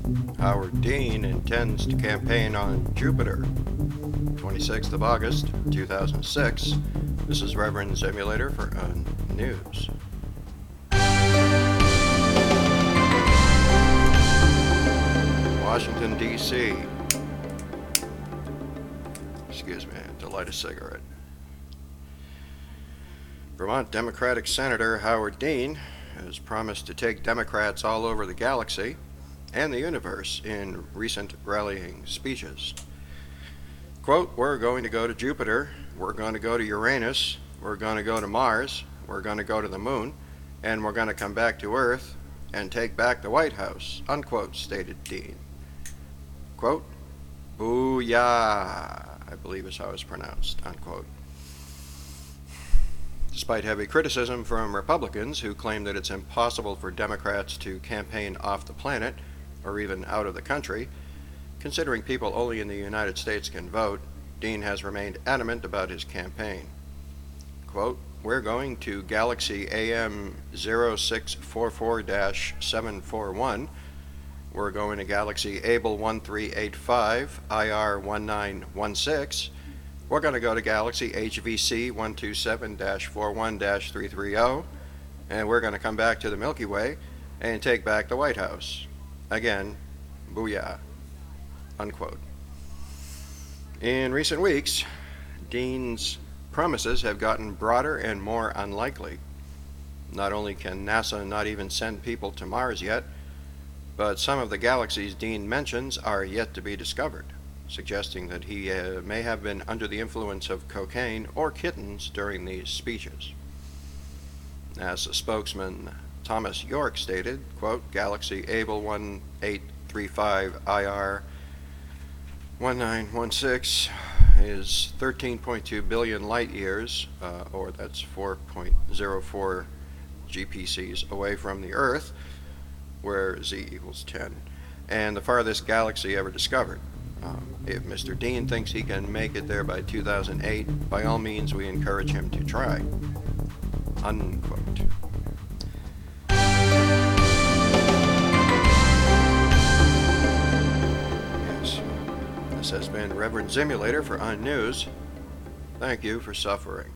Howard Dean intends to campaign on Jupiter. 26th of August, 2006. This is Reverend Simulator for News. Washington, D.C. Excuse me, I have to light a cigarette. Vermont Democratic Senator Howard Dean has promised to take Democrats all over the galaxy and the universe in recent rallying speeches. Quote, "We're going to go to Jupiter, we're going to go to Uranus, we're going to go to Mars, we're going to go to the moon, and we're going to come back to Earth and take back the White House," unquote, stated Dean. Quote, "Booyah," I believe is how it's pronounced, unquote. Despite heavy criticism from Republicans who claim that it's impossible for Democrats to campaign off the planet or even out of the country, considering people only in the United States can vote, Dean has remained adamant about his campaign. Quote, "We're going to Galaxy AM 0644-741. We're going to Galaxy Able 1385 IR 1916. We're going to go to Galaxy HVC 127-41-330, and we're going to come back to the Milky Way and take back the White House. Again, booyah," unquote. In recent weeks, Dean's promises have gotten broader and more unlikely. Not only can NASA not even send people to Mars yet, but some of the galaxies Dean mentions are yet to be discovered, suggesting that he may have been under the influence of cocaine or kittens during these speeches. NASA spokesman Thomas York stated, quote, "Galaxy Able 1835 IR 1916 is 13.2 billion light years, or that's 4.04 GPCs away from the Earth, where Z equals 10, and the farthest galaxy ever discovered. If Mr. Dean thinks he can make it there by 2008, by all means we encourage him to try," unquote. Yes, this has been Reverend Simulator for News. Thank you for suffering.